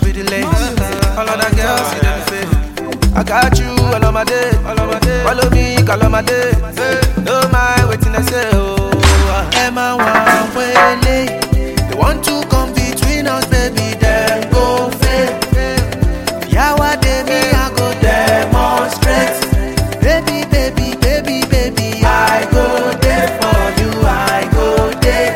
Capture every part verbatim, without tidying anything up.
be the lace. All of that girls see them face. I got you all of my day, all of my day. Follow me, all of my day. No mind waiting I say oh. Emma one way they want to come between us, baby. Then go fail. Yeah, what they me I go demonstrate. Baby, baby, baby, baby, I go there for you. I go there.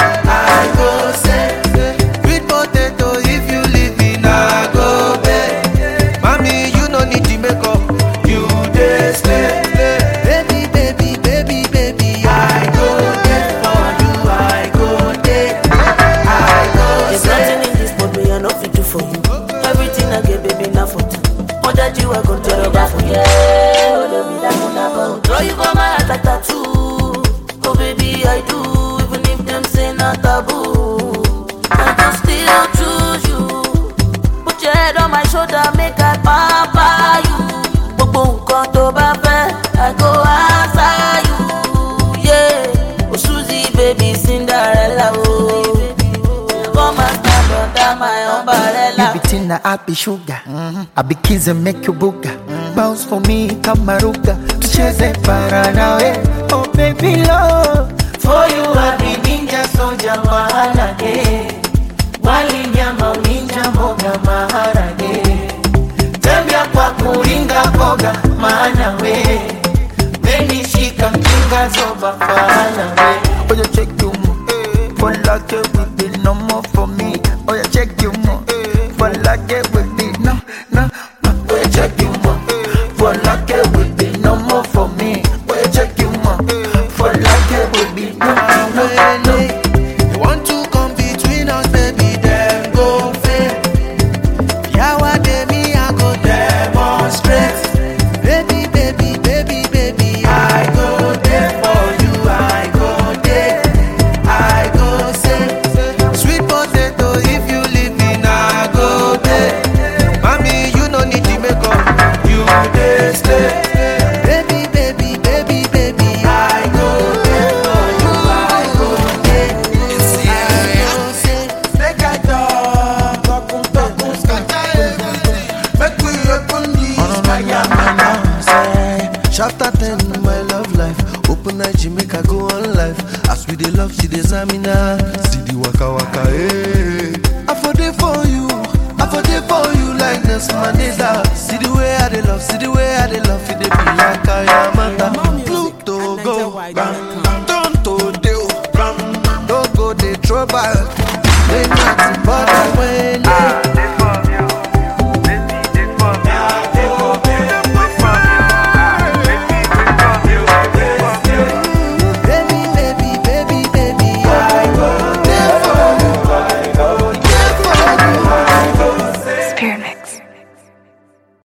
I go say, sweet potato, if you leave me, now go back. Mommy, you no need to make up. You dey slay. Baby, baby, baby, baby, I go there for you. I go there. I go There's say. nothing in this world me I no fit do for you. Everything I get, baby, now for two. More that you are gonna tell about for you. Oh, love me, that one about. Draw you for my heart like tattoo. Oh, baby, I do. Even if them say not taboo, I can still choose you. Put your head on my shoulder, make I pamper you. Boom, come to baby, I go answer you. Yeah, oh Susie, baby, Cinderella, oh. Come and stand under my umbrella. You be tina, I be sugar. Mm-hmm. I be kids and make you booga. Mm-hmm. Bounce for me, kamaruga. Tucheze paranawe. Oh baby love, for you I be ninja soldier maharage. Wali nyama ninja mboga maharage. Tembea kwa kuringa boga maana we. Meni shika mkinga zoba fana we. Oh you check you mo, for like it will be no more for me. Oh you check you mo, for like it will be no, no. Oh you check you mo, for like it will be no more for me. Oh you check you mo, for like it will be no, no, no. They want to come between us, baby, then go fail. Yeah, what they me, I go demonstrate. Baby, baby, baby, baby, I go there for you. I go there. I go say, sweet potato, if you leave me, now go there. Mommy, you no need to make up. You dey stay. Baby, baby, baby, baby, I go there for you. I go there. I go say, make I talk, talk, talk, talk, scatter. Make we open the sky. Chapter ten, my love life. Open night, she make I go on life. As we dey love, she dey zamina. See the waka waka, eh. I for dey for you, I for dey for you like Nelson Mandela. See the way I dey love, see the way I dey love, it dey be like I am.